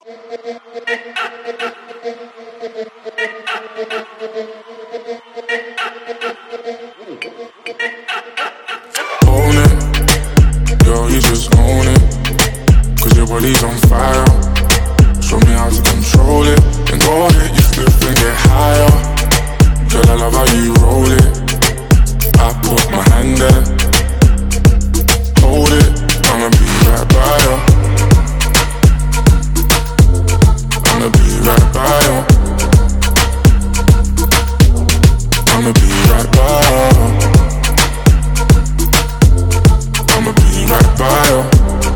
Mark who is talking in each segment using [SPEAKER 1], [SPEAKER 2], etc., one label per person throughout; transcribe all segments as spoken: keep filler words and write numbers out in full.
[SPEAKER 1] Own it, girl, you just own it. Cause your body's on fire. Show me how to control it. Then go ahead, you flip and get higher. Girl, I love how you roll it. I put my hand there. Hold it, I'ma be right by you. I'ma be right by you. I'ma be right by you. I'ma be right by you.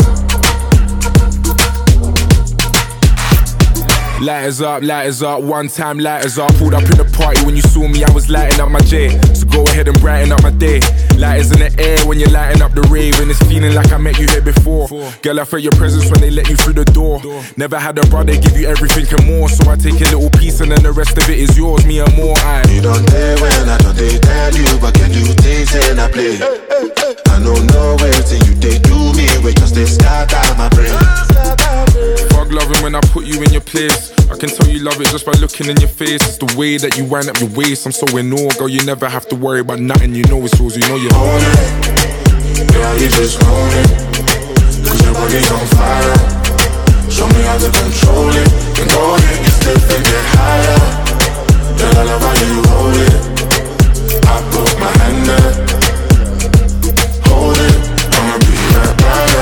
[SPEAKER 2] Lighters up, lighters up, one time lighters up. Pulled up in the party when you saw me, I was lighting up my J. So go ahead and brighten up my day. Lighters in the air when you're lighting up the rave. And it's feeling like I met you here before. Girl, I felt your presence when they let you through the door. Never had a brother give you everything and more. So I take a little piece and then the rest of it is yours, me and more. I
[SPEAKER 3] You don't tell when I don't they tell you, but can you things and I play. I don't know where till you they do me, we just they start out my brain.
[SPEAKER 2] Fuck loving when I put you in your place. I can tell you love it just by looking in your face. It's the way that you wind up your waist. I'm so in awe, girl, you never have to worry about nothing. You know it's yours, you know you
[SPEAKER 1] own it. Girl, you just own it. Cause your body's on fire. Show me how to control it. Then go ahead, you slip and get higher. Girl, I love how you roll it. I put my hand there. Hold it, I'ma be right by you.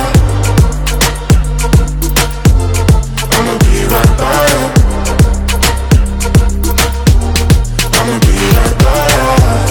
[SPEAKER 1] I'ma be right by you. I'ma be right by you.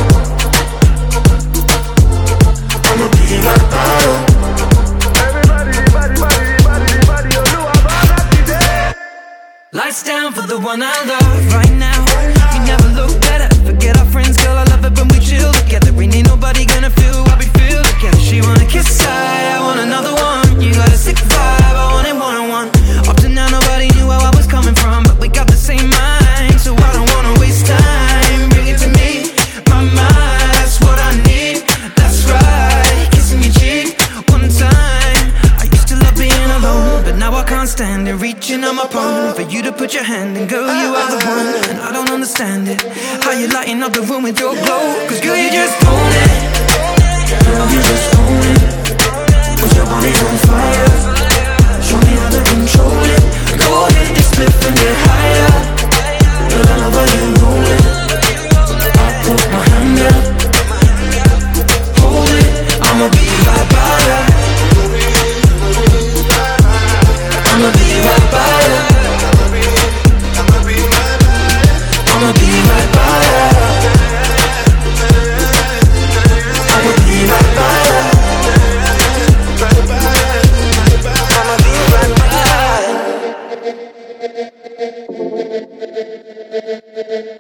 [SPEAKER 1] I'ma be right by you.
[SPEAKER 4] Everybody, everybody, everybody, everybody, you know about that today.
[SPEAKER 5] Lights down for the one I love right now. You never look better. Forget our friends, girl, I love it when we chill together. Ain't nobody gonna feel what we feel together. She wanna kiss side, I want another one. You got a sick vibe, I want it one on one. Up to now nobody knew where I was coming from, but we got the same mind, so I don't wanna waste time. Bring it to me, my mind, that's what I need. That's right, kissing your cheek one time. I used to love being alone, but now I can't stand it. Reaching on my palm for you to put your hand in, girl, you are the one. And I don't understand it, how you lighting up the room with your glow. Cause girl, you just own it.
[SPEAKER 1] Girl, you just own it. Cause your body's on fire. Show me how to control it. Go ahead, just flip and get higher. Girl, I love how you roll it. I put my hand there. Hold it, I'ma be right by you. I'ma be right by you. I'ma be right by you. I'ma be right by you. I'ma be right by you.